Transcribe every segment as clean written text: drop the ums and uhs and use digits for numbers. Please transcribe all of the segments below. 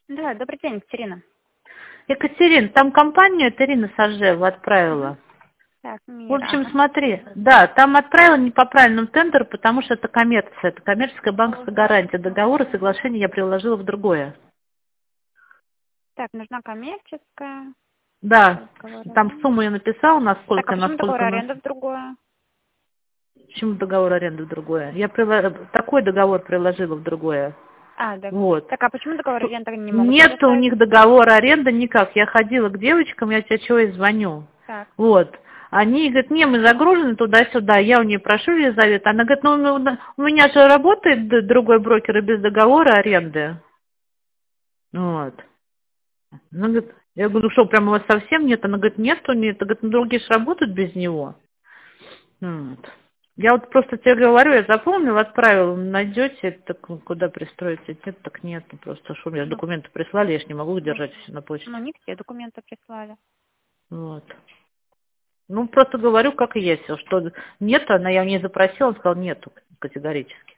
Да, добрый день, Екатерина. Екатерин, там компанию от Ирины Сажева отправила. Так, В Мира, общем, ага. смотри, да, там отправила не по правильному тендеру, потому что это коммерция, это коммерческая банковская гарантия. Договор и соглашение я приложила в другое. Так, нужна коммерческая. Да, Договор там аренды. сумму я написала, Так, а почему договор насколько нас... аренды в другое? Почему договор аренды в другое? Такой договор приложила в другое. А, да. Вот. Так, а почему договор аренды не могут Нет у предоставить? них договора аренды никак. Я ходила к девочкам, я тебе чего и звоню. Так. Вот. Они говорят, не, мы загружены туда-сюда. Я у нее прошу Елизавета. Она говорит, у меня же работает другой брокер и без договора аренды. Вот. Она говорит, я говорю, что, прям у вас совсем нет? Она говорит, нет, нет. Она говорит, ну другие же работают без него. Вот. Я вот просто тебе говорю, я запомнила, отправила, найдете, так куда пристроите, нет, так нет, ну просто что мне Ну, документы прислали, я ж не могу ну, держать все на почте. не все документы прислали. Вот. Ну, просто говорю, как есть, что нет, я у нее запросила, он сказал, нету категорически.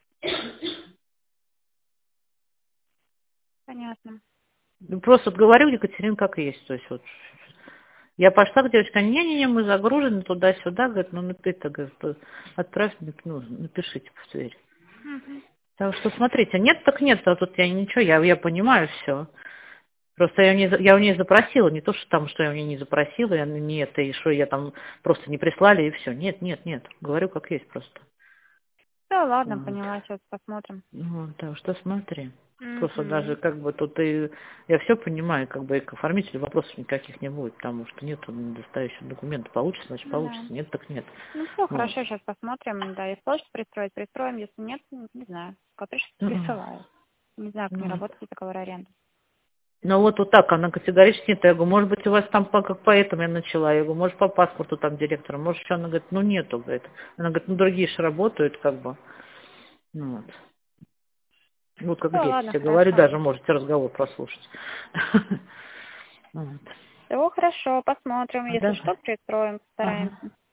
Понятно. Ну, просто вот говорю, Екатерина, как есть, то есть вот. Я пошла к девочке, не-не-не, мы загружены туда-сюда, говорит, ну, ты-то, говорит, отправь, ну, напишите в дверь. Мгм. Так что смотрите, нет, так нет, а тут я ничего, я понимаю все. Просто я у нее запросила, не то, что там, что я у нее не запросила, не это, и что я там просто не прислали, и все. Нет, нет, нет, говорю, как есть просто. Да, ладно, Вот. поняла, сейчас посмотрим. Ну, так что смотри. Просто даже Угу. как бы тут и я все понимаю, как бы и к оформителю вопросов никаких не будет, потому что нет недостающих документов. Получится, значит Да. получится, нет, так нет. Ну все, Вот. хорошо, сейчас посмотрим. Да, если хочешь пристроить, пристроим. Если нет, не знаю. Сколько Мгм. присылаю. Не знаю, как не Ну, работает договор аренды. ну вот так, она категорически нет. Я говорю, может быть, у вас там как поэтому я начала. Я говорю, может, по паспорту там директора, может, что? Она говорит, ну нету, говорит. Она говорит, ну другие же работают, как бы. Ну, вот. Вот как Все, есть. ладно, Я говорю, хорошо. даже можете разговор прослушать. Вот. Все хорошо, посмотрим. Если Давай. что, пристроим, Ага. постараемся.